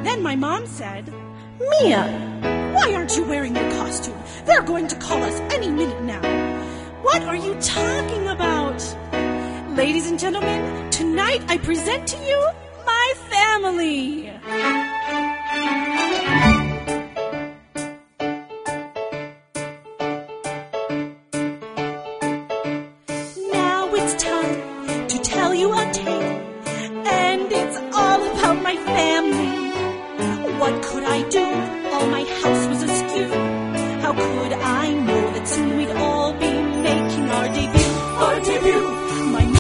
Then my mom said, Mia, why aren't you wearing your costume? They're going to call us any minute now. What are you talking about? Ladies and gentlemen, tonight I present to you my family.